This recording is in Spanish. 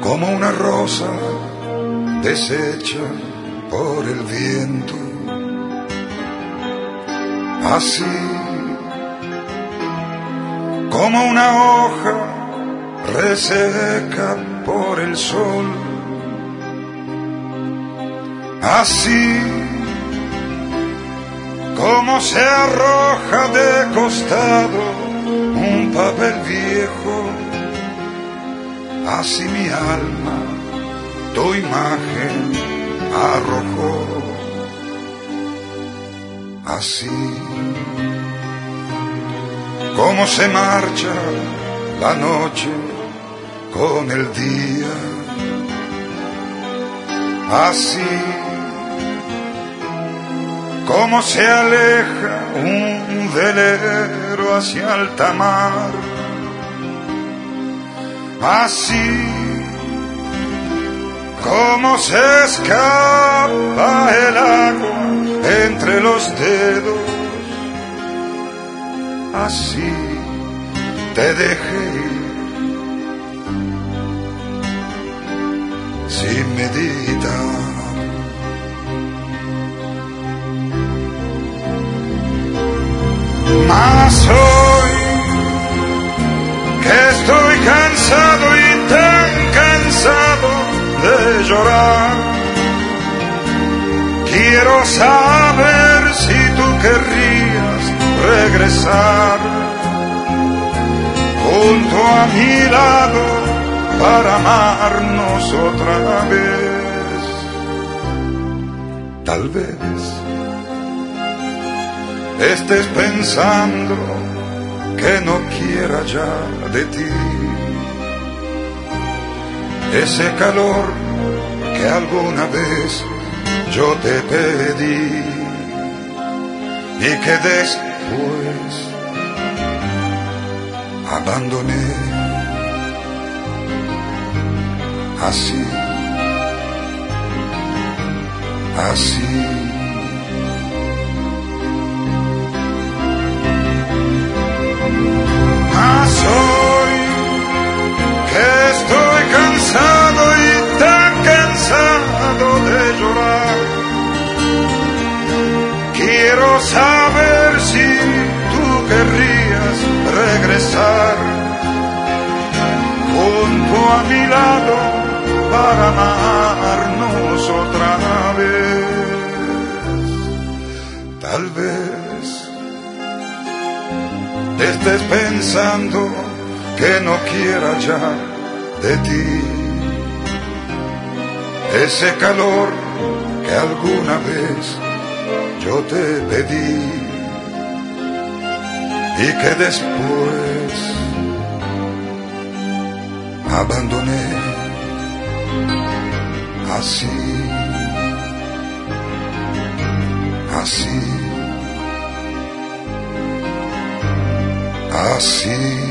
como una rosa deshecha por el viento. Así como una hoja reseca por el sol. Así como se arroja de costado un papel viejo, así mi alma tu imagen arrojó. Así como se marcha la noche con el día, así como se aleja un velero hacia alta mar, así como se escapa el agua entre los dedos, así te dejé ir sin meditar. Mas hoy que estoy cansado y tan cansado de llorar, quiero saber si tú querrías regresar junto a mi lado para amarnos otra vez. Tal vez estés pensando que no quiera ya de ti ese calor que alguna vez yo te pedí y que después abandoné. Así, así. Mas hoy que estoy cansado y tan cansado de llorar, quiero saber si tú querrías regresar junto a mi lado para amarnos otra vez. Tal vez estés pensando que no quiera ya de ti ese calor que alguna vez yo te pedí y que después abandoné. Así, así, así.